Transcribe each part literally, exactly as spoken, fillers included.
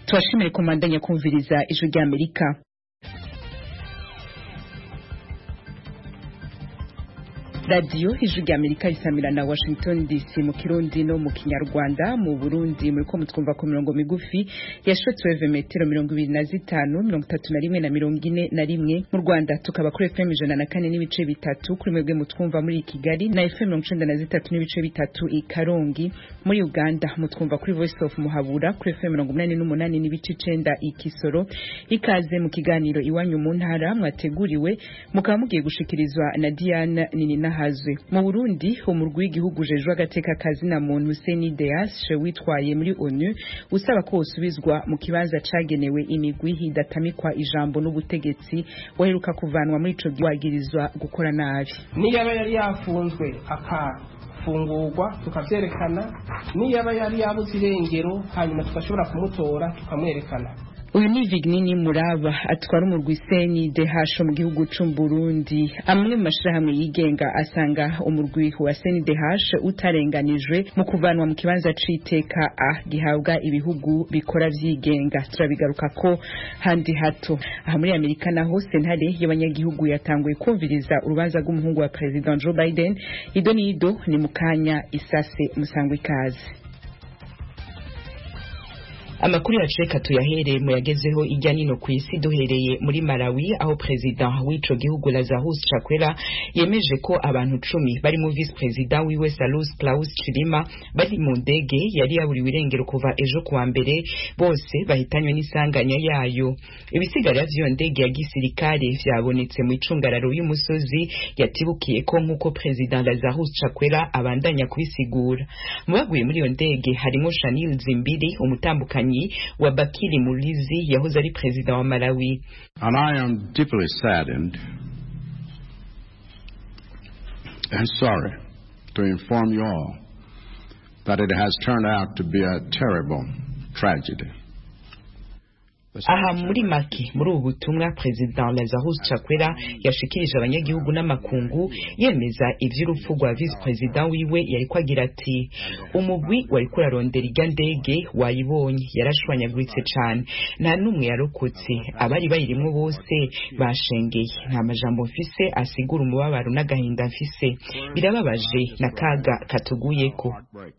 Twashimire komandanya kumviriza ijwi rya Amerika. Radio ijwi rya Amerika isamira na Washington D C mu Kirundi no mu Kinyarwanda. Mu Burundi muri ko mutwumva ku mirongo migufi ya shortwave metero mirongo ibiri na zitanu mirongo itatu na rimwe na mirongo ine na rimwe. Mu Rwanda tukaba kuri F M ijana na kane n'ibice bitatu, kuri mwebwe mutwumva muri Kigali na F M mirongo icenda na zitatu n'ibice bitatu i Karongi. Muri Uganda mutwumva kuri Voice of Muhabura kuri F M mirongo umunani n'umunani n'ibice icenda i Kisoro. Ikaze mu kiganiro iwanyu mu ntara mwateguriwe mukaba mugiye gushikirizwa na Diane Ninina hazwe. Mu Burundi umurwi w'igihugu jejwe agateka kazi na muntu Seni Deas witwaye muri ONU usaba ko usubizwa mu kibanza cagenewe imigwi hidatamikwa ijambo n'ubutegetsi waheruka kuvanwa muri ico giwagirizwa gukora nabi. Niyaba yari yafunzwe akafungurwa tukavyerekana, niyaba yari yabuze irengero hanyuma tukashobora kumutora tukamwerekana. Uyu ni Vignini Muraba atwara umurwi Seni Deas mu gihugu c'u Burundi. Amwe mu mashirahamwe yigenga asanga umurwi wa Seni Deas utarenganijwe mu kuvanwa mu kibanza c'iteka a gihabwa ibihugu bikora vyigenga. Turabigaruka ko handi hato. Aha muri Amerika naho sentare y'abanyagihugu yatanguye kumviriza urubanza rw'umuhungu wa President Joe Biden. Ido nido ni mukanya isase musangwe ikaze. Amakuru yaceka tuyahereye mu yagezeho ijya nino ku isi duhereye muri Malawi aho president w'ico gihugu Lazarus Chakwera yemeje ko abantu cumi bari mu vice president wiwe Salus Klaus Chilima bari mu ndege yari yaburiwe irengero kuva ejo kuwa mbere, bose bahitanywe n'isanganya yayo. Ibisigara vy'iyo ndege ya gisirikare vyabonetse mu icungararo y'umusozi yatibukiye ko nkuko president Lazarus Chakwera abandanya kubisigura. Mu baguye muri iyo ndege harimo Shanil Zimbiri umutambukanyi wa Bakili Mulizi yahoze ari president wa Malawi. And I am deeply saddened and sorry to inform you all that it has turned out to be a terrible tragedy. Aha muri make muri ubu butumwa President Lazarus Chakwera yashikirije abanyagihugu n'amakungu yemeza ivy'urupfu rwa Vice President wiwe yari kwagira ati umugwi wari kurarondera irya ndege wayibonye yarashwanyaguritse cane, nta numwe yarokotse, abari bayirimo bose bashengeye. Nta majambo mfise asigura umubabaro n'agahinda mfise, birababaje nakaga katuguyeko.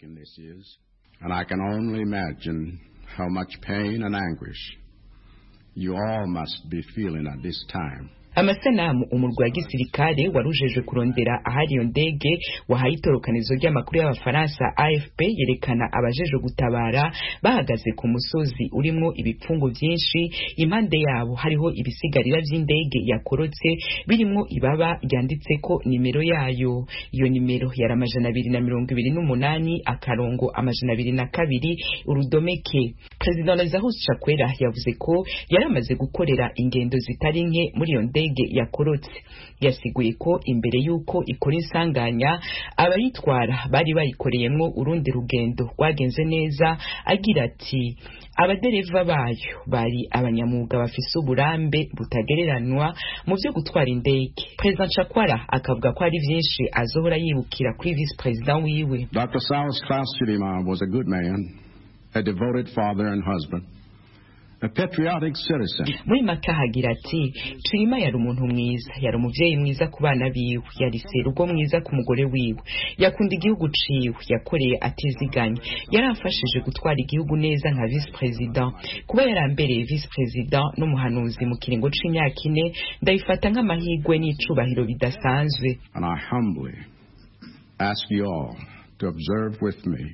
And I can only imagine how much pain and anguish you all must be feeling at this time. Amasanamu umurwa gisirikare warujeje kurondera ahari yo ndege wahaye itorokanizo ry'amakuru y'abafaransa A F P yerekana abajeje gutabara bahagaze ku musozi urimo ibipfungo byinshi, impande yabo hariho ibisigarira by'indege yakorotse birimo ibaba ryanditse ko nimero yayo. Iyo nimero yari amajana abiri na mirongo ibiri n'umunani akarongo amajana abiri na kabiri urudomeke. President Lazarus Chakwera yavuze ko yaramaze gukorera ingendo zitari nke muri iyo ndege yakorotse. Yasiguye ko imbere yuko ikora insanganya abayitwara bari bayikoreyemo urundi rugendo rwagenze neza, agira ati abadereva bayo bari abanyamuga bafise uburambe butagereranwa mu byo gutwara indege. President Chakwera akavuga ko ari vyinshi azohora yibukira kuri vice president wiwe. Doctor Salus Klaus Chilima was a good man, a devoted father and husband, a patriotic citizen. Muri makahagira ati Chilima yari umuntu mwiza, yari umuvyeyi mwiza ku bana biwe, yari serugo mwiza ku mugore wiwe, yakunda igihugu ciwe, yakoreye atiziganya, yaramfashije gutwara igihugu neza nka vice president. Kuba yarambereye vice president n'umuhanuzi mu kiringo c'imyaka ine ndayifata nk'amahigwe n'icubahiro bidasanzwe. And I humbly ask you all to observe with me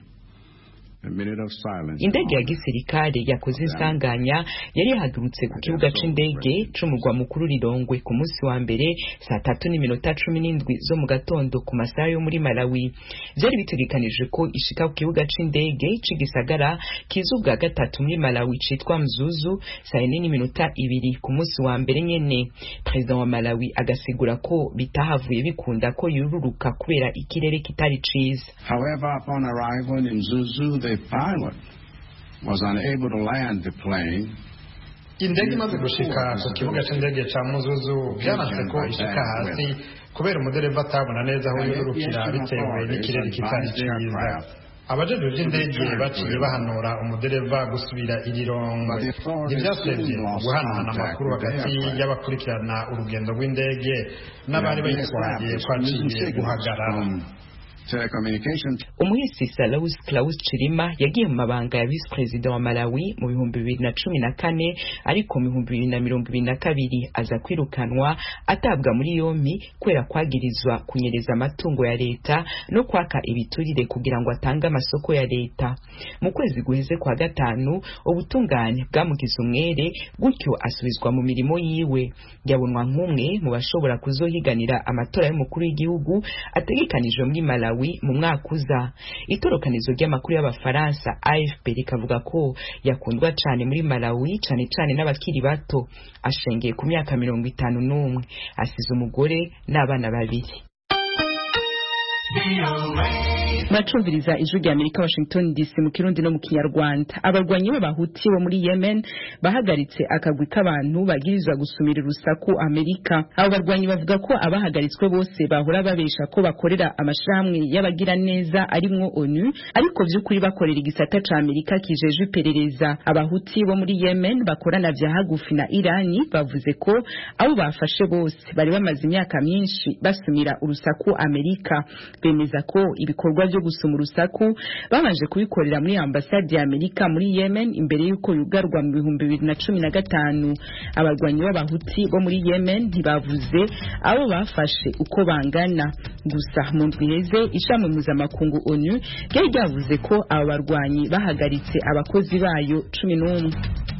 indege ya gisirikare yakoze insanganya yari yahagurutse ku kibuga c'indege c'umugwa mukuru Lilongwe ku munsi wa mbere saa tatu n'iminota cumi n'indwi zo mu gatondo ku masaha yo muri Malawi. Vyari bitegekanijwe ko ishika ku kibuga c'indege c'igisagara kizubwa gatatu muri Malawi citwa Mzuzu saa ine n'iminota ibiri ku munsi wa mbere nyene. President wa Malawi agasigura ko bitahavuye bikunda ko yururuka kubera ikirere kitari ciza. However, upon arrival in Mzuzu, the pilot was unable to land the plane. Indege imaze gushika ku kibuga c'indege ca Muzuzu byaranze ko ishika hasi kubera umudereva atabona neza aho yurukira bitewe n'ikirere kitari cyiza. abajejwe by'indege baciye bahanura umudereva gusubira irirongwe ntibyasebye guhanahana amakuru hagati y'abakurikirana urugendo rw'indege n'abari bayitwaye kwaciye guhagarara. umuhisi Salus Klaus Chilima yagiye mu mabanga ya vice president wa Malawi mu bihumbi bibiri na cumi na kane ariko mu bihumbi bibiri na mirongo ibiri na kabiri aza kwirukanwa atabwa muri yombi kwera kwagirizwa kunyereza amatungo ya leta no kwaka ibiturire kugira ngo atange amasoko ya leta. Mu kwezi guheze kwa gatanu ubutungane bwamugize umwere gutyo asubizwa mu mirimo yiwe. Yabonwa nk'umwe mu bashobora kuzohiganira amatora y'umukuru w'igihugu ategekanijwe muri Malawi mu mwaka uza. Itorokanizo ry'amakuru y'abafaransa A F P rikavuga ko yakundwa cyane muri Malawi cyane cyane n'abakiri bato. Ashengeye ku myaka mirongo itanu n'umwe, asize umugore n'abana babiri. Macumviriza ijwi rya Amerika Washington D C mu Kirundi no mu Kinyarwanda. Abarwanyi b'abahuti bo muri Yemen bahagaritse akagwi k'abantu bagirizwa gusumira urusaku Amerika. Abo barwanyi bavuga ko abahagaritswe bose bahora babesha ko bakorera amashamwe y'abagira neza arimwo ONU ariko by'ukuri bakorera igisata ca Amerika kijeje iperereza. Abahuti bo muri Yemen bakorana vya hagufi na Irani bavuze ko abo bafashe bose bari bamaze imyaka myinshi basumira urusaku Amerika. Bemeza ko ibikorwa byo gusuma urusaku babanje kubikorera muri ambasade ya Amerika muri Yemen imbere yuko yugarwa mu bihumbi bibiri na cumi na gatanu. Abarwanyi b'abahuti bo muri Yemen ntibavuze abo bafashe uko bangana. Gusa mu ndwi heze ishami mpuzamakungu ONU ryari ryavuze ko abo barwanyi bahagaritse abakozi bayo cumi n'umwe.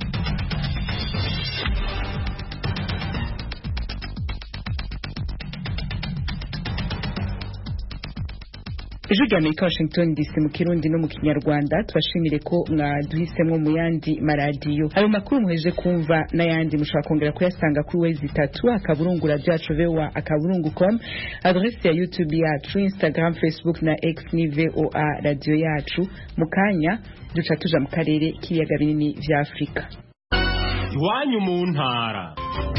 Ijwi rya Amerika Washington D C mu Kirundi no mu Kinyarwanda. Tubashimire ko mwaduhisemo mu yandi maradiyo. Ayo makuru muheje kumva n'ayandi mushaka kongera kuyasanga kuri wezi itatu akaburungura byacu V O A akaburungu com, adresse ya YouTube yacu, Instagram, Facebook na X ni V O A radio yacu. Mukanya duca tuja mu karere k'ibiyaga binini vya Afrika. Iwanyu mu ntara.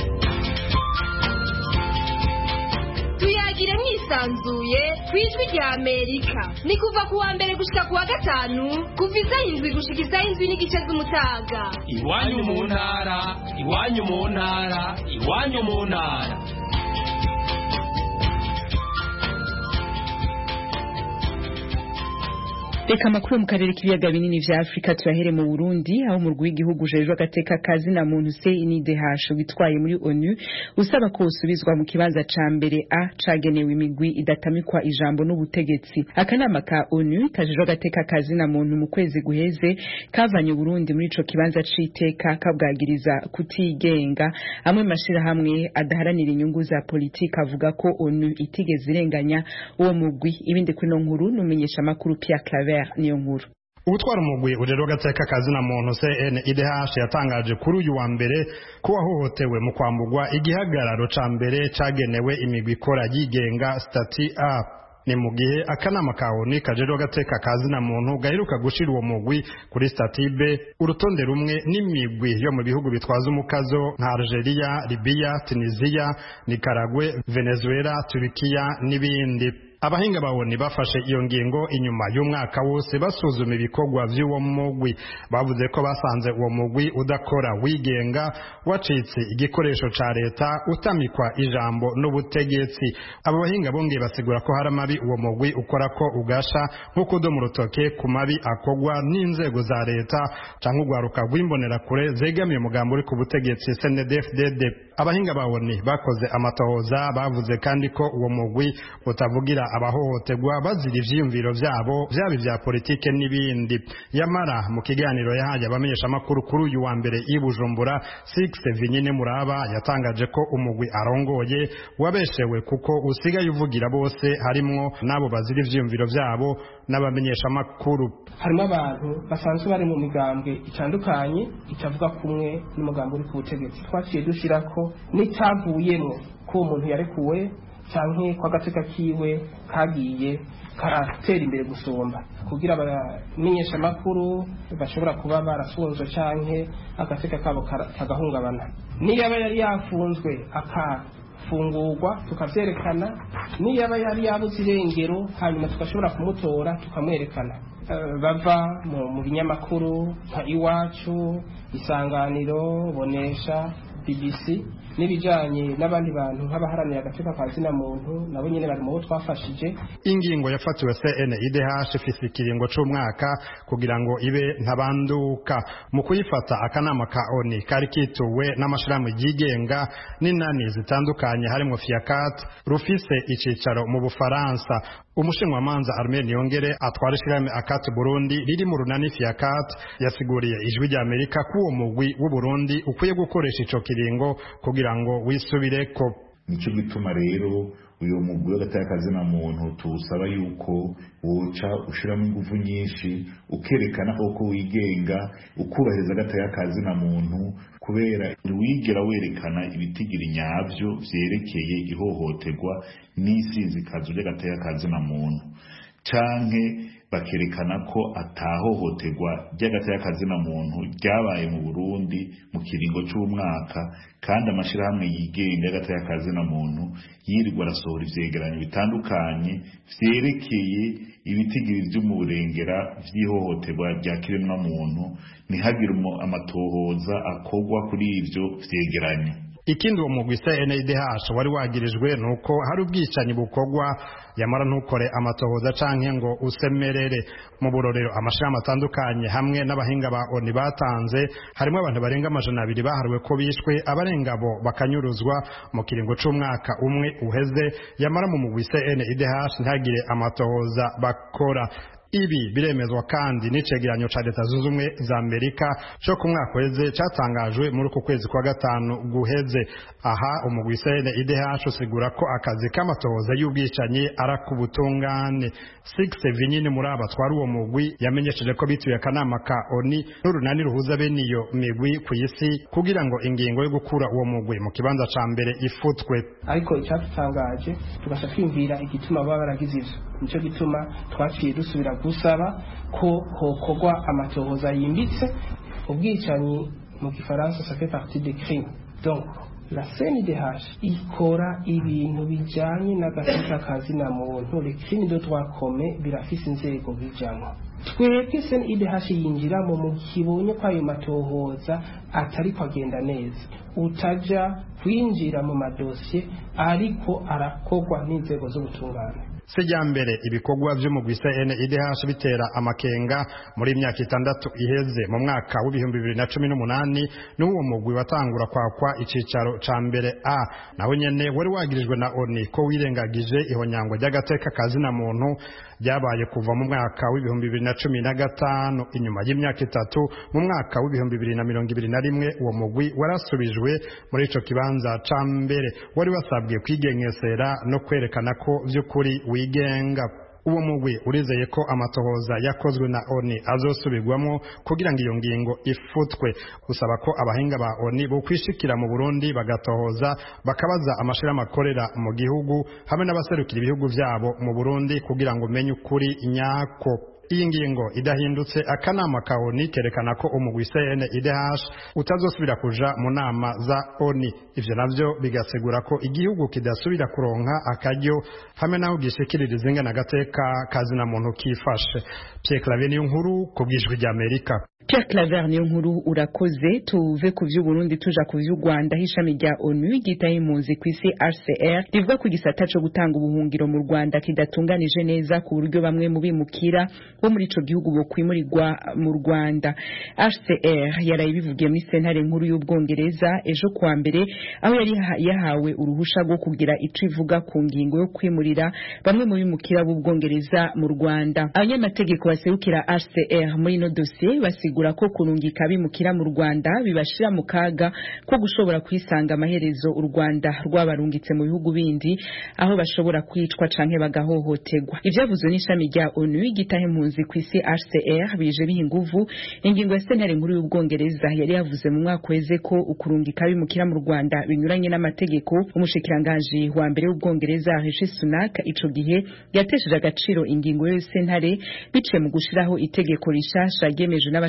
Tuyagire mwisanzuye kwijwi rya Amerika. Ni kuva kuwa mbere gushika kuwa gatanu kuva isaha indwi gushika isaha indwi n'igice z'umutaga. Iwanyu mu ntara, iwanyu mu ntara, iwanyu mu ntara. Reka makuru mu karere k'ibiyaga binini vya Afrika tuyahere mu Burundi aho mu rw'igihugu jejwe agateka kazi na muntu C N D H witwaye muri ONU usaba ko usubizwa mu kibanza ca mbere a cagenewe imigwi idatamikwa ijambo n'ubutegetsi. Akanama ka ONU kajejwe agateka kazi na muntu mu kwezi guheze kavanye Burundi muri ico kibanza c'iteka kabwagiriza kutigenga. Amwe mashira hamwe adaharanira inyungu za politika avuga ko ONU itigeze irenganya uwo mugwi. Ibindi kwino nkuru numenyesha makuru Pierre Claver niyo nkuru. Ubutwara umugwi urero gateka kazi na muntu C N D H yatangaje kuri uyu wa mbere ko wahohotewe mu kwambugwa igihagararo ca mbere cagenewe imigwi ikora yigenga stati A. Ni mu gihe akanama ka ONU kajejwe agateka kazi na muntu gaheruka gushira uwo mugwi kuri stati B, urutonde rumwe n'imigwi yo mu bihugu bitwaza umukazo nka Algeria, Libya, Tunisia, Nicaragua, Venezuela, Turkiya n'ibindi. Abahinga bawoni bafashe iyo ngingo inyuma y'umwaka wose basuzuma ibikorwa vy'uwo mugwi. Bavuze ko basanze uwo mugwi udakora wigenga, wacitse igikoresho ca leta, utamikwa ijambo n'ubutegetsi. Abo bahinga bongeye basigura ko hari amabi uwo mugwi ukora ko ugasha nko kudomo urutoke ku mabi akogwa n'inzego za leta canke ugwaruka rw'imbonera kure zegamiye umugambo uri ku butegetsi C N D F D D. Abahinga bawoni bakoze amatohoza bavuze kandi ko uwo mugwi utavugira abahohoterwa bazira ivyiyumviro vyabo vyaba vya politike n'ibindi. Yamara mu kiganiro yahaye abamenyesha amakuru kuri uyu wa mbere i Bujumbura, Six Vinyine Muraba yatangaje ko umugwi arongoye wabeshewe kuko usigaye uvugira bose harimwo nabo bazira ivyiyumviro vyabo n'abamenyesha amakuru. Harimo abantu basanzwe bari mu migambwe itandukanye itavuga kumwe n'umugambo uri ku butegetsi. Twaciye dushirako n'icavuyemo ko umuntu yarekuwe canke kwa gateka kiwe kagiye karatera imbere gusumba kugira abamenyesha amakuru bashobora kuba barafunzwe canke agateka kabo kagahungabana. Niyo aba yari yafunzwe gufungurwa tukavyerekana niyo aba yari yabuze irengero hanyuma tugashobora kumutora tukamwerekana. Uh, bava mu, mu binyamakuru nka Iwacu, Isanganiro, Bonesha, B B C n'ibijanye n'abandi bantu nk'abaharanira agateka ka zina muntu nabo nyene bari mu bo twafashije. Ingingo yafatiwe C N I D H ifise ikiringo c'umwaka kugira ngo ibe ntabanduka. Mu kuyifata akanama ka O N U kari kituwe n'amashirahamwe yigenga n'inani zitandukanye harimo FIACAT rufise icicaro mu Bufaransa. Umushinwamanza Armel Niyongere atwara ishirahamwe ACAT Burundi riri mu runani FIACAT yasiguriye ijwi rya Amerika ko uwo mugwi w'u Burundi ukwiye gukoresha ico kiringo kugira ngo wisubireko. Nico gituma rero uyo mugwi w'agatakazi na muntu tuwusaba yuko woca ushiramo ingufu nyinshi ukerekana ko wigenga ukubahiriza agatakazi na muntu, kubera wigera werekana ibitigiri nyavyo vyerekeye ihohoterwa n'isizikazo ry'agatakazi na muntu, canke bakerekana ko atahohoterwa ry'agatakazi na muntu ryabaye mu Burundi mu kiringo c'umwaka, kandi amashirahamwe yigenga y'agatakazi na muntu yirirwa arasohora ivyegeranyo bitandukanye vyerekeye ibitigiri vy'umurengera vy'ihohoterwa rya kiremwa muntu, ntihagire amatohoza akorwa kuri ivyo vyegeranyo. Ikindi uwo mugwi C N I D H wari wagirijwe nuko hari ubwicanyi bukorwa yamara ntukore amatohoza canke ngo usemerere. Mu burorero amashirahamwe atandukanye hamwe n'abahinga ba O N U batanze harimo abantu barenga amajana abiri baharuwe ko bishwe, abarenga bo bakanyuruzwa mu kiringo c'umwaka umwe uheze, yamara mu mugwi C N I D H ntagire amatohoza bakora. Ibi biremezwa kandi n'icegeranyo ca Leta Zunze Ubumwe za Amerika cyo ku mwaka weze catangajwe muri uku kwezi kwa gatanu guheze. Aha umugwi C N I D H usigura ko akazi k'amatohoza y'ubwicanyi arakubutungane. Six Vinyine muri abatwara uwo mugwi yamenyesheje ko bituye akanama ka O N U n'urunani ruhuza bene iyo migwi ku isi kugira ngo ingingo yo gukura uwo mugwi mu kibanza ca mbere ifutwe. Ariko icatutangaje tugasha twimvira igituma baba baragize ivyo, nico gituma twaciye dusubira gusaba ko hokorwa amatohoza yimbitse. Ubwicanyi mu Gifaransa ça fait partie des crimes. Donc la C N I D H ikora ibintu bijanye n'agateka kazi na muntu, les crimes de droit commun birafise inzego bijamwo. Twebwe C N I D H yinjiramo mu kibonye ko ayo matohoza atari kwagenda neza, utaja kwinjira mu madosiye ariko arakorwa n'inzego z'ubutungane. Sejambere ibikorwa vy'umugwi C N I D H bitera amakenga muri imyaka itandatu iheze. Mu mwaka w'ibihumbi bibiri na cumi n'umunani n'uwo mugwi watangura kwakwa icicaro ca mbere A, naho nyene wari wagirijwe na O N U ko wirengagije ihonyango ry'agateka kazi na muntu ryabaye kuva mu mwaka w'ibihumbi bibiri na cumi na gatanu. Inyuma y'imyaka itatu mu mwaka w'ibihumbi bibiri na mirongo ibiri na rimwe uwo mugwi warasubijwe muri ico kibanza ca mbere, wari wasabwe kwigengesera no kwerekana ko vy'ukuri wigenga. Uwo mugwi urizeye ko amatohoza yakozwe na O N U azosubirwamo kugira ngo iyo ngingo ifutwe. Usaba ko abahinga ba O N U bo kwishikira mu Burundi bagatohoza bakabaza amashirahamwe akorera mu gihugu hamwe n'abaserukira ibihugu vyabo mu Burundi kugira ngo umenye ukuri nyako. Iyi ngingo idahindutse akanama ka O N U kerekana ko umugwi C N I D H utazosubira kuja mu nama za O N U. Ivyo navyo bigasegura ko igihugu kidasubira kuronka akaryo hamwe naho gishikiririza ingana gateka kazi na muntu kifashe. Pierre Claver niyo nkuru ku bw'ijwi rya Amerika. Pierre Claver niyo nkuru urakoze. Tuve ku vy'u Burundi tuja ku vy'u Rwanda. Ishami rya O N U gitaye impunzi kw'isi H C R rivuga ku gisata co gutanga ubuhungiro mu Rwanda kidatunganije neza ku buryo bamwe mu bimukira bo muri ico gihugu bo kwimurirwa mu Rwanda. H C R yaraye bivugiye muri sentare nkuru y'Ubwongereza ejo kuwa mbere, aho yari yahawe uruhusha rwo kugira ico ivuga ku ngingo yo kwimurira bamwe mu bimukira b'Ubwongereza mu Rwanda. Abanyamategeko baserukira H C R muri no dossier basigura ko kurungika bimukira mu Rwanda bibashira mu kaga ko gushobora kwisanga amaherezo u Rwanda rwabarungitse mu bihugu bindi aho bashobora kwicwa canke bagahohoterwa. Ivyavuzwe n'ishami rya O N U gitahe impunzi kw'isi H C R bije biha inguvu ingingo ya sentare nkuru y'Ubwongereza yari yavuze mu mwaka weze ko ukurungika bimukira mu Rwanda binyuranye n'amategeko. Umushikiranganje wa mbere w'Ubwongereza Rishi Sunak ico gihe yatesheje agaciro ingingo yo sentare bice mu gushiraho itegeko rishasha ryemeje n'abashaka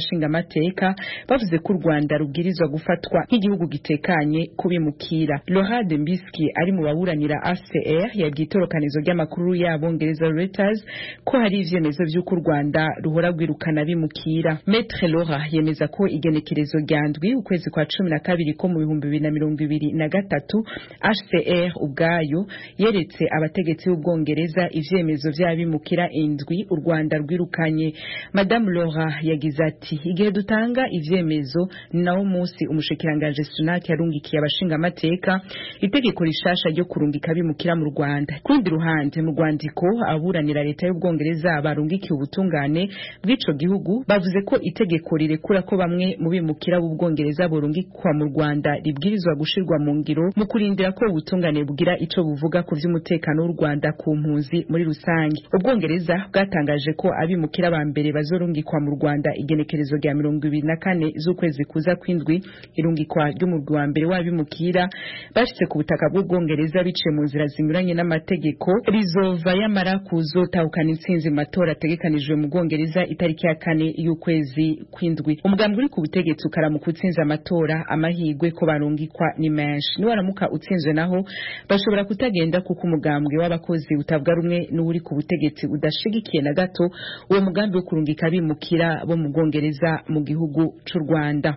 y'abashingamateka bavuze ko u Rwanda rubwirizwa gufatwa nk'igihugu gitekanye kubimukira. Laurent Dembski ari mu baburanira A C R yabwiye itorokanizo ry'amakuru y'abongereza Reuters ko hari ivyemezo vy'uko u Rwanda ruhora rwirukana bimukira. Maître Laura yemeza ko igenekerezo ryandwi ukwezi kwa cumi na kabiri ko mu bihumbi bibiri na mirongo ibiri na gatatu H C R ubwayo yeretse abategetsi b'Ubwongereza ivyemezo vy'abimukira indwi u Rwanda rwirukanye. Madame Laura yagize ati igihe dutanga ivyemezo nawo munsi umushikiranganje Sunak yarungikiye abashinga amateka itegeko rishasha ryo kurungika bimukira mu Rwanda. Kundi ruhande mu Rwandiko aburanira leta y'Ubwongereza barungikiye ubutungane bw'ico gihugu bavuze ko itegeko rirekura ko bamwe mu bimukira b'Ubwongereza borungikwa mu Rwanda ribwirizwa gushirwa mu ngiro mu kurindira ko ubutungane bugira ico buvuga ku vy'umutekano w'u Rwanda ku mpunzi muri rusange. Ubwongereza bwatangaje ko abimukira ba mbere bazorungikwa mu Rwanda igenekerezo rya mirongo ibiri na kane z'ukwezi kuza kwindwi. Irungikwa ry'umurwi wa mbere w'abimukira bashitse ku butaka bw'Ubwongereza biciye mu nzira zinyuranye n'amategeko rizova yamara kuzotahukana intsinzi matora ategekanijwe mu Bwongereza itariki ya kane y'ukwezi kwindwi. Umugambwe uri ku butegetsi ukaramuka utsinze amatora amahirwe ko barungikwa ni menshi. Niwaramuka utsinzwe naho bashobora kutagenda kuko umugambwe w'abakozi utavuga rumwe n'uri ku butegetsi udashigikiye na gato uwo mugambi wo kurungika bimukira bo mu Bwongereza mu gihugu c'u Rwanda.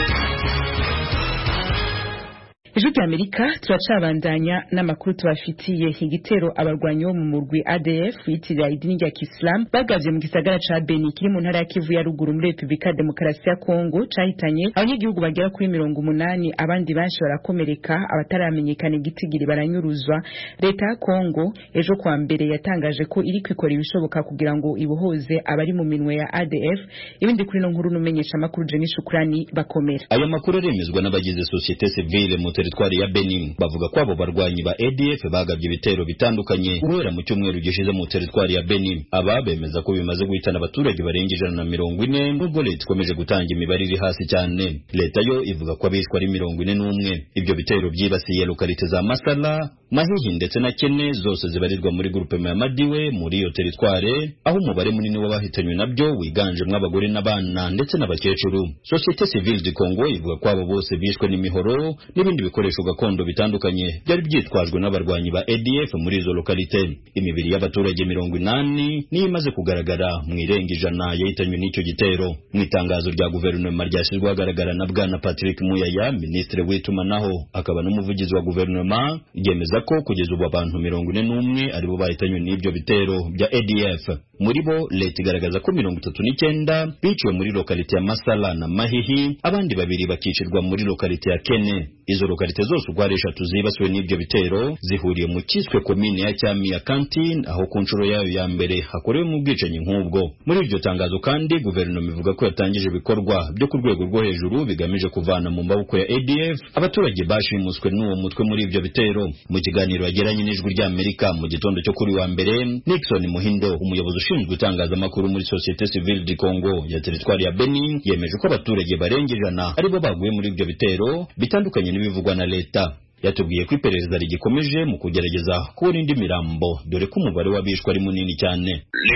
Ijwi ry'Amerika turacabandanya n'amakuru tubafitiye. Igitero abarwanyi bo mu murwi A D F yitirira idini rya Islam bagavye mu gisagara ca Beni kiri mu ntara ya Kivu ya ruguru muri Republika Demokarasi ya Kongo cahitanye abanyagihugu bagera kuri mirongo umunani, abandi benshi barakomereka, abataramenyekana igitigiri baranyuruzwa. Leta ya Kongo ejo kwa mbere yatangaje ko iri kwikora ibishoboka kugira ngo ibohoze abari mu minwe ya A D F. Ibindi kuri no nkuru numenyesha makuru Jenny Shukrani bakomera. Aya makuru aremezwa n'abagize societe civile mu teritwari ya Benin bavuga ko abo barwanyi ba A D F bagabye ibitero bitandukanye guhera mu cyumweru gishize mu teritwari ya Benin. Aba bemeza ko bimaze guhitana abaturage barenga ijana na mirongo ine nubwo leta ikomeje gutanga imibare iri hasi cyane. Leta yo ivuga ko abishwe ari mirongo ine n'umwe. Ibyo bitero byibasiye lokalite za Masala, Mahihi ndetse na Kene zose zibarirwa muri groupe ya Madiwe muri iyo teritware, aho umubare munini w'abahitanywe nabyo wiganje mw'abagore n'abana ndetse n'abakecuru. Societe Civile du Congo ivuga ko abo bose bishwe n'imihoro n'ibindi bikoresho gakondo bitandukanye byari byitwajwe n'abarwanyi ba A D F muri izo lokalite. Imibiri y'abaturage mirongo inani niyo imaze kugaragara mu irenga ijana yahitanywe n'icyo gitero. Mu itangazo rya guverinoma ryashyizwe ahagaragara na Bwana Patrick Muyaya, minisitiri w'itumanaho akaba n'umuvugizi wa guverinoma, ryemeza ko kugeza ubu abantu mirongo ine n'umwe aribo bahitanywe n'ibyo bitero bya A D F. Muri bo leta igaragaza ko mirongo itatu n'icyenda biciwe muri lokalite ya Masala na Mahihi, abandi babiri bakicirwa muri lokalite ya Kene. Izo lokalite zose uko ari eshatu zibasiwe n'ibyo bitero zihuriye mu kiswe komine ya Cyami ya Kantine, aho ku nshuro yayo ya mbere hakorewe mu bwicanyi nk'ubwo. Muri iryo tangazo kandi guverinoma ivuga ko yatangije ibikorwa byo ku rwego rwo hejuru bigamije kuvana mu maboko ya A D F abaturage bashimuswe n'uwo mutwe muri ibyo bitero. Mu kiganiro yagiranye n'Ijwi ry'Amerika mu gitondo cyo kuri wa mbere, Nixon Muhindo, umuyobozi ushinzwe itangazamakuru muri Societe Civile du Congo ya teritwari ya Benin, yemeje ko abaturage barenga ijana aribo baguye muri ibyo bitero bitandukanye n'ibivugwa na leta. Yatubwiye ko iperereza rigikomeje mu kugerageza kubona indi mirambo dore ko umubare w'abishwe ari munini cyane.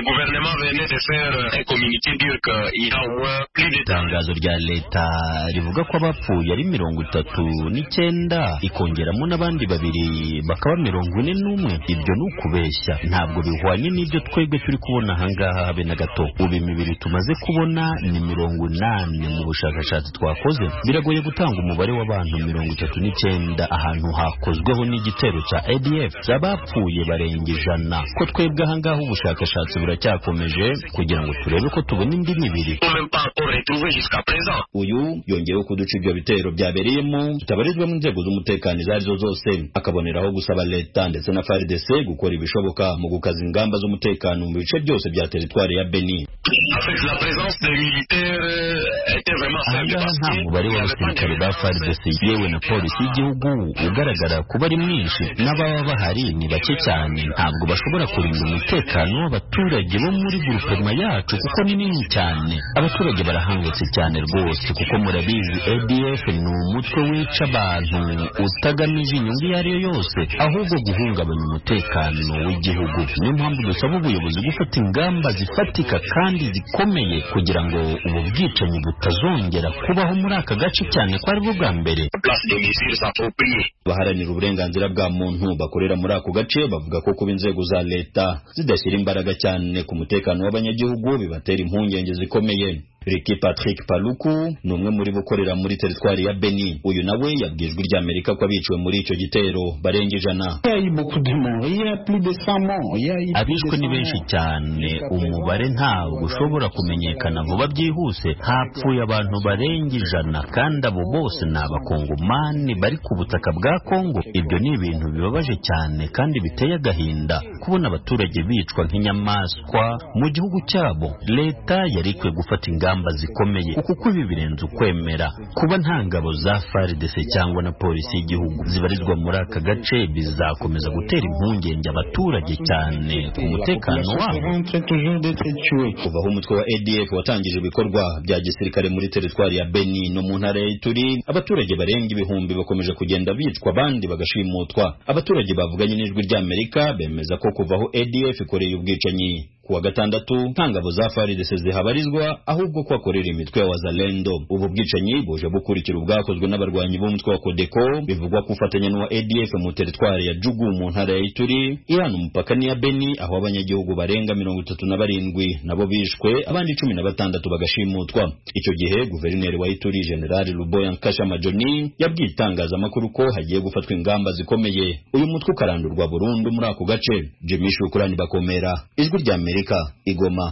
Itangazo rya leta rivuga ko abapfuye ari mirongo itatu n'icyenda ikongeramo n'abandi babiri bakaba mirongo ine n'umwe. Ibyo ni ukubeshya, ntabwo bihwanye n'ibyo twebwe turi kubona ahangaha habe na gato. Ubu imibiri tumaze kubona ni mirongo inani mu bushakashatsi twakoze. Biragoye gutanga umubare w'abantu mirongo itatu n'icyenda ahantu hakozweho n'igitero cya A D F zabapfuye barenga ijana. Ko twebwe ahangaha ubushakashatsi buracyakomeje kugira ngo turebe ko tubona indi mibiri. Uyu yongeyeho ko uduce ibyo bitero byabereyemo tutabarizwamo inzego z'umutekano izo arizo zose, akaboneraho gusaba leta ndetse na F A R D C gukora ibishoboka mu gukaza ingamba z'umutekano mu bice byose bya teritwari ya Beni. Ahangaha nta mubare w'abasirikare ba F A R D C yewe na polisi y'igihugu ugaragara kuba ari mwinshi, n'ababa bahari ni bake cyane. Ntabwo bashobora kurinda umutekano w'abaturage. abaturage bo muri grupema yacu kuko ni nini cyane. Abaturage barahangutse cyane rwose kuko murabizi A D F ni umutwe wica abantu utagamije inyungu iyo ari yo yose ahubwo guhungabanya umutekano w'igihugu. Niyo mpamvu dusaba ubuyobozi gufata ingamba zifatika kandi zikomeye kugira ngo ubu bwicanyi butazongera kubaho muri aka gace cyane ko ari bwo bwa mbere. Baharanira uburenganzira bwa muntu bakorera muri ako gace bavuga ko kuba inzego za leta zidashyira imbaraga cyane ku mutekano w'abanyagihugu bibatera impungenge zikomeye. Ricky Patrick Paluku ni umwe muri bukorera muri teritwari ya Beni. Uyu nawe yabwijwe rya Amerika ko abiciwe muri icyo gitero barenga ijana. Abishwe ni benshi cyane, umubare ntabwo ushobora kumenyekana vuba byihuse. Hapfuye abantu barenga ijana kandi abo bose ni abakongomani bari ku butaka bwa Kongo. Ibyo ni ibintu bibabaje cyane kandi biteye agahinda kubona abaturage bicwa nk'inyamaswa mu gihugu cyabo. Leta yari ikwiye gufata ingamba zikomeye kuko ibi birenze ukwemera. Kuba nta ngabo za F A R D C cyangwa na polisi y'igihugu zibarizwa muri aka gace bizakomeza gutera impungenge abaturage cyane ku mutekano wabo. Kuva aho umutwe wa A D F watangije ibikorwa bya gisirikare muri teritwari ya Beni no mu ntara ya Ituri, abaturage barenga ibihumbi bakomeje kugenda bicwa abandi bagashimutwa. Abaturage bavuganye n'ijwi rya Amerika bemeza ko kuva aho A D F ikoreye ubwicanyi kuwa gatandatu nta ngabo za F A R D C zihabarizwa ahubwo ko akorera imitwe ya Wazalendo. Ubu bwicanyi buje bukurikira ubwakozwe n'abarwanyi b'umutwe wa Kodeko bivugwa kufatanya n'uwa A D F mu teritwari ya Jugu mu ntara ya Ituri ihana umupaka ni ya Beni, aho abanyagihugu barenga mirongo itatu na barindwi nabo bishwe abandi cumi na batandatu bagashimutwa. Icyo gihe guverineri wa Ituri General Luboya Nkasha Majoni yabwiye itangazamakuru ko hagiye gufatwa ingamba zikomeye uyu mutwe ukarandurwa burundu muri ako gace. Jimmy Shukurani Bakomera, ijwi rya Amerika, Igoma.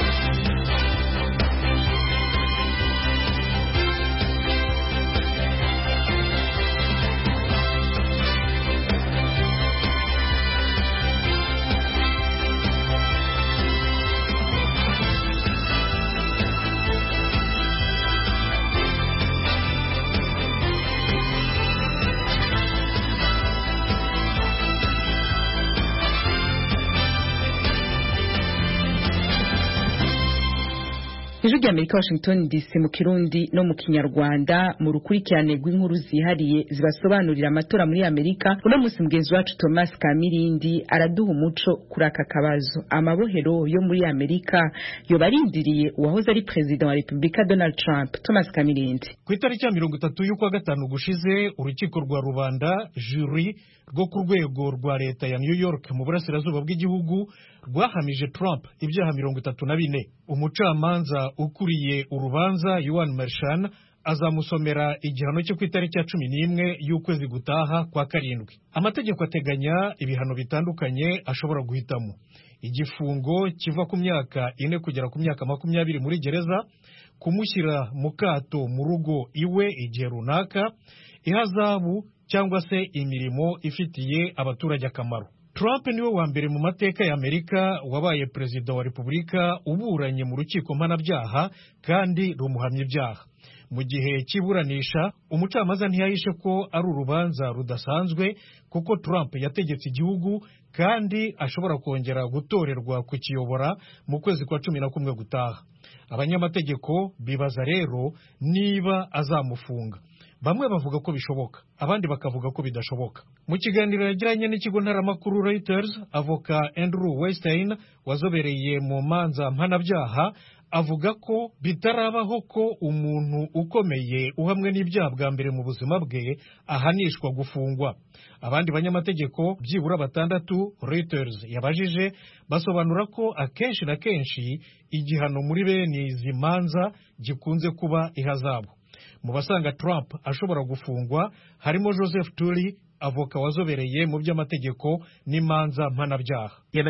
Ijwi rya Amerika, Washington D C mu Kirundi no mu Kinyarwanda. Mu rukurikirane rw'inkuru zihariye zibasobanurira amatora muri Amerika, uno munsi mugenzi wacu Thomas Kamirindi araduha umuco kuri aka kabazo. Amabohero yo muri Amerika yo barindiriye uwahoze ari president wa Republika Donald Trump. Thomas Kamirindi. Ku itariki ya mirongo itatu y'ukwa gatanu gushize, urukiko rwa rubanda jury rwo ku rwego rwa leta ya New York mu burasirazuba bw'igihugu rwahamije Trump ibyaha mirongo itatu na bine. Umucamanza ukuriye urubanza Yuan Mershan azamusomera igihano cyo ku itariki ya cumi n'imwe y'ukwezi gutaha kwa karindwi. Amategeko ateganya ibihano bitandukanye ashobora guhitamo: igifungo kiva ku myaka ine kugera ku myaka makumyabiri muri gereza, kumushyira mu kato mu rugo iwe igihe runaka, ihazabu cyangwa se imirimo ifitiye abaturage akamaro. Trump niwe wa mbere mu mateka ya Amerika wabaye perezida wa Repubulika uburanye mu rukiko mpanabyaha kandi rumuhamya ibyaha. Mu gihe cy'iburanisha, umucamanza ntiyahishe ko ari urubanza rudasanzwe kuko Trump yategetse igihugu kandi ashobora kongera gutorerwa kukiyobora mu kwezi kwa cumi na kumwe gutaha. Abanyamategeko bibaza rero niba azamufunga. Bamwe bavuga ko bishoboka, abandi bakavuga ko bidashoboka. Mu kiganiro yagiranye n'ikigo ntaramakuru Reuters, avoka Andrew Weinstein wazobereye mu manza mpanabyaha avuga ko bitarabaho ko umuntu ukomeye uhamwe n'ibyaha bwa mbere mu buzima bwe ahanishwa gufungwa. Abandi banyamategeko byibura batandatu Reuters yabajije basobanura ko akenshi na kenshi igihano muri bene izi manza gikunze kuba ihazabu. Mu basanga Trump ashobora gufungwa harimo Joseph Turley, avoka wazobereye mu by'amategeko n'imanza mpanabyaha.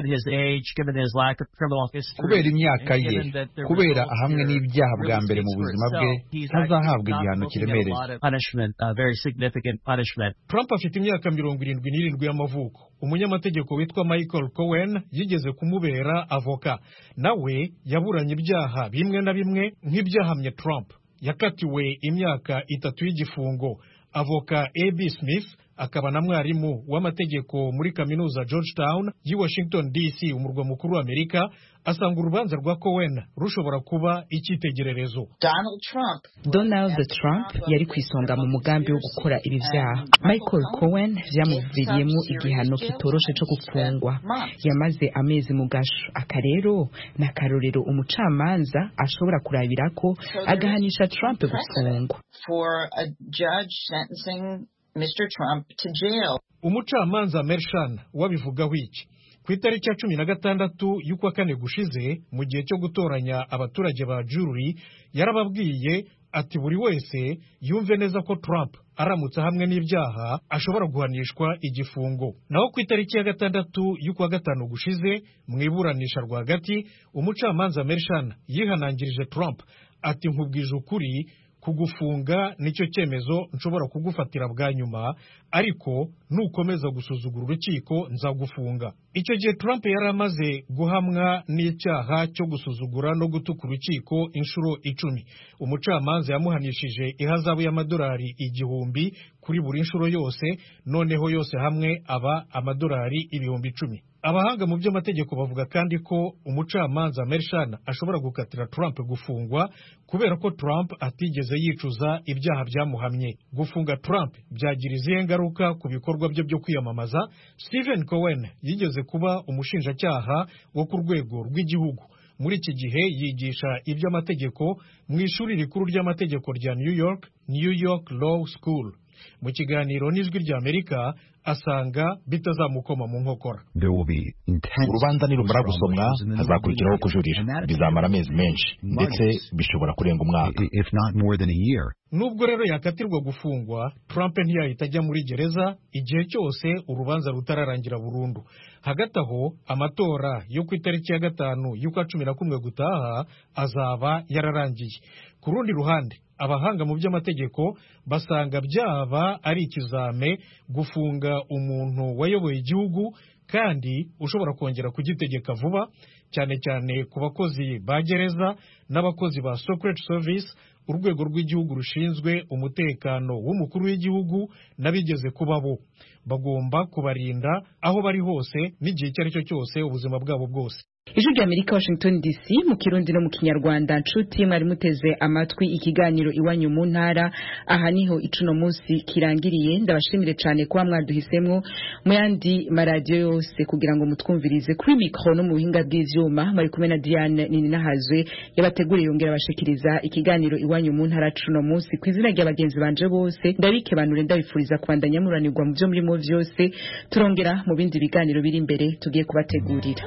Kubera imyaka ye, kubera ahamwe n'ibyaha bwa mbere mu buzima bwe, ntazahabwa igihano kiremereye. Trump afite imyaka mirongo irindwi n'irindwi y'amavuko. Umunyamategeko witwa Michael Cohen yigeze kumubera avoka, nawe yaburanye ibyaha bimwe na bimwe nk'ibyahamye Trump. Yakatiwe imyaka itatu y'igifungo. Avoka A B Smith akaba na mwarimu w'amategeko muri kaminuza Georgetown y'i Washington D C umurwa mukuru wa Amerika, asanga urubanza rwa Cohen rushobora kuba icyitegererezo. Donald Trump Donald Trump yari ku isonga mu mugambi wo gukora ibi byaha. Michael Cohen byamuviriyemo igihano kitoroshe cyo gufungwa, yamaze amezi mu gasho. Aka rero na karorero umucamanza ashobora kurabira ko agahanisha Trump gufungwa. For a judge sentencing Mister Trump to jail. Umucamanza Mershan wabivugaho iki? Ku itariki ya cumi na gatandatu y'ukwa kane gushize, mu gihe cyo gutoranya abaturage ba jury, yarababwiye ati buri wese yumve neza ko Trump aramutse hamwe n'ibyaha ashobora guhanishwa igifungo. Naho ku itariki ya gatandatu y'ukwa gatanu gushize, mu iburanisha rwagati, umucamanza Mershan yihanangirije Trump ati nkubwije ukuri, kugufunga nicyo cyemezo nshobora kugufatira bwa nyuma, ariko nukomeza gusuzugura urukiko nzagufunga. Icyo gihe Trump yari amaze guhamwa n'icyaha cyo gusuzugura no gutuka urukiko inshuro icumi. Umucamanza yamuhanishije ihazabu y'amadolari igihumbi kuri buri nshuro yose, noneho yose hamwe aba amadolari ibihumbi icumi. Abahanga mu by'amategeko bavuga kandi ko umucamanza Mershan ashobora gukatira Trump gufungwa kubera ko Trump atigeze yicuza ibyaha byamuhamye. Gufunga Trump byagira izihe ngaruka ku bikorwa bye byo kwiyamamaza? Stephen Cohen yigeze kuba umushinjacyaha wo ku rwego rw'igihugu. Muri iki gihe yigisha iby'amategeko mu ishuri rikuru ry'amategeko rya New York, New York Law School. Mu kiganiro n'Ijwi ry'Amerika asanga bitazamukoma mu nkokora. Urubanza nirumara gusomwa hazakurikiraho kujurira, bizamara amezi menshi ndetse bishobora kurenga umwaka. Nubwo rero yakatirwa gufungwa, Trump ntiyahita ajya muri gereza igihe cyose urubanza rutararangira burundu. Hagati aho, amatora yo ku itariki ya gatanu y'ukwa cumi na kumwe gutaha azaba yararangiye. Ku rundi ruhande, abahanga mu by'amategeko basanga byaba ari ikizame gufunga umuntu wayoboye igihugu kandi ushobora kongera kugitegeka vuba, cyane cyane ku bakozi ba gereza n'abakozi ba Secret Service, urwego rw'igihugu rushinzwe umutekano w'umukuru w'igihugu n'abigeze kuba bo. Bagomba kubarinda aho bari hose n'igihe icyo ari cyo cyose ubuzima bwabo bwose. Ijwi ry'Amerika, Washington D C, mu Kirundi no mu Kinyarwanda. Nshuti mwari muteze amatwi ikiganiro Iwanyu mu Ntara. Aha niho icuno munsi kirangiriye. Ndabashimire cyane kuba mwaduhisemwo mu yandi maradiyo yose kugira ngo mutwumvirize. Kuri mikro no mu buhinga bw'ivyuma bari kumwe na Diane Nininahazwe yabateguriye yongera bashikiriza ikiganiro Iwanyu mu Ntara cuno munsi. Kwizina ry'abagenzi banje bose ndabike banure ndabifuriza kwandanya muranirwa mu byo murimo byose. Turongera mu bindi biganiro biri imbere tugiye kubategurira.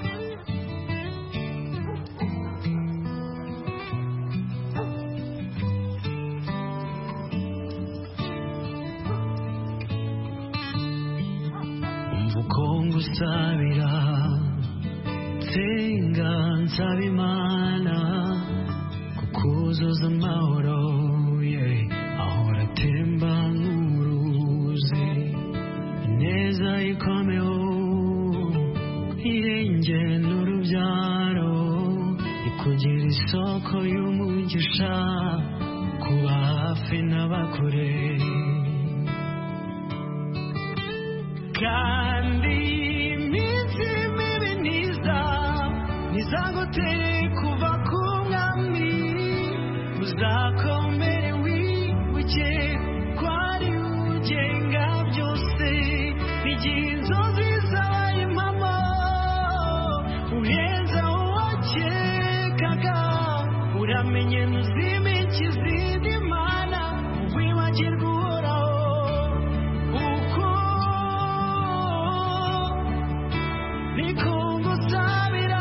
Sabira tenga nsabimana kukuzuza amahoro ye ahora temba nk'uruzi ineza ikomeho irenge n'urubyaro ikugira isoko y'umugisha kuba hafi n'abakure kandi Nizagote kuva ku mwami uzakomere wibuke ko ari ugenga byose igihe inzozi zabaye impamo uhenza uwakekaga uramenye ntuzimike izindi mana wibagirwa uhoraho uko niko ngusabira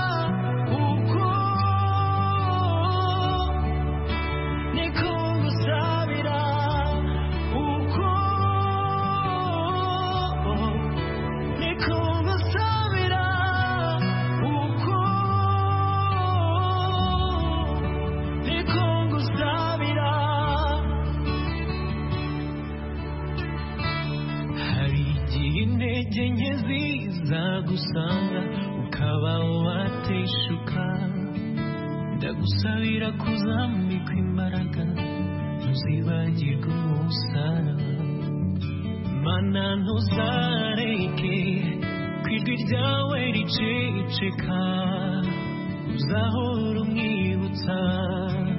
gusanga ukaba wateshuka ndagusabira kuzambikwa imbaraga ntuzibagirwe umusaraba mana ntuzareke kwijwi ryawe riceceka uzahora umwibutsa